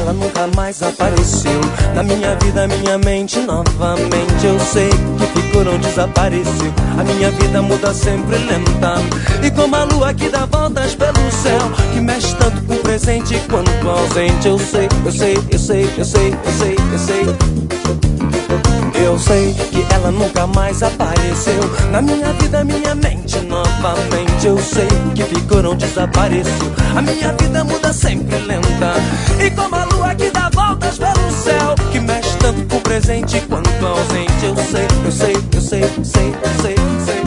ela nunca mais apareceu na minha vida, minha mente novamente. Eu sei que ficou, não desapareceu. A minha vida muda sempre lenta, e como a lua que dá voltas pelo céu, que mexe tanto com o presente quanto ausente. Eu sei, eu sei, eu sei, eu sei, eu sei, eu sei. Eu sei que ela nunca mais apareceu na minha vida, minha mente novamente. Eu sei que ficou, não desapareceu. A minha vida muda sempre lenta, e como a lua que dá voltas pelo céu, que mexe tanto com o presente quanto ausente. Eu sei, eu sei, eu sei, eu sei, eu sei, eu sei.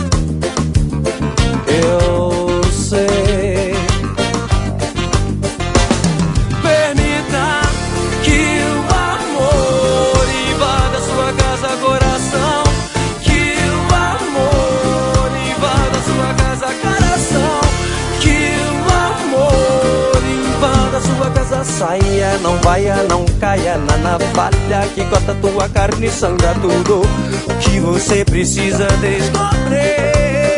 Eu sei. Permita que o amor invada sua casa, coração. Que o amor invada sua casa, coração. Que o amor invada sua casa. Saia, não vaia, não caia na navalha que corta tua carne e sangra tudo. O que você precisa descobrir.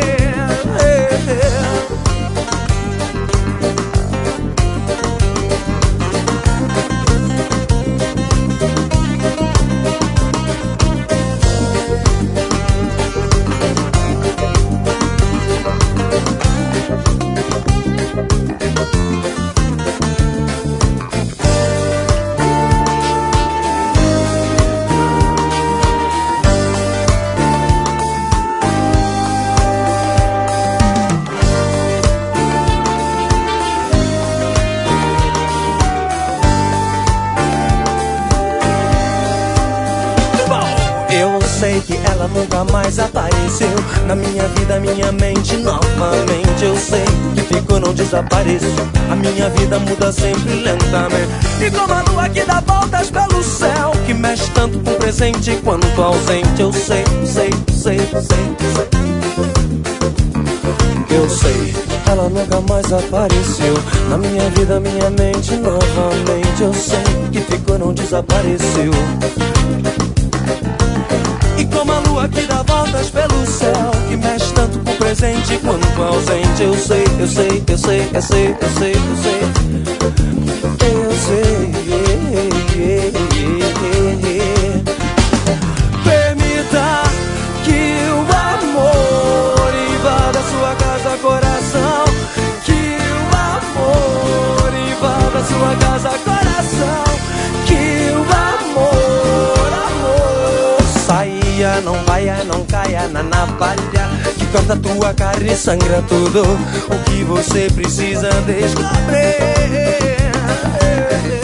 Eu sei que ela nunca mais apareceu na minha vida, minha mente novamente. Eu sei que ficou, não desapareceu. A minha vida muda sempre lentamente, e como a lua que dá voltas pelo céu, que mexe tanto com o presente quanto ausente. Eu sei, sei, sei, sei, sei. Eu sei, ela nunca mais apareceu na minha vida, minha mente novamente. Eu sei que ficou, não desapareceu. E como a lua que dá voltas pelo céu, que mexe tanto com o presente quanto ausente. Eu sei, eu sei, eu sei, eu sei, eu sei, eu sei. Eu sei. Permita que o amor invada sua casa, coração. Que o amor invada sua casa, coração. Que o amor, amor. Saia, não vaia, não caia na navalha que corta tua carne e sangra tudo. O que você precisa descobrir.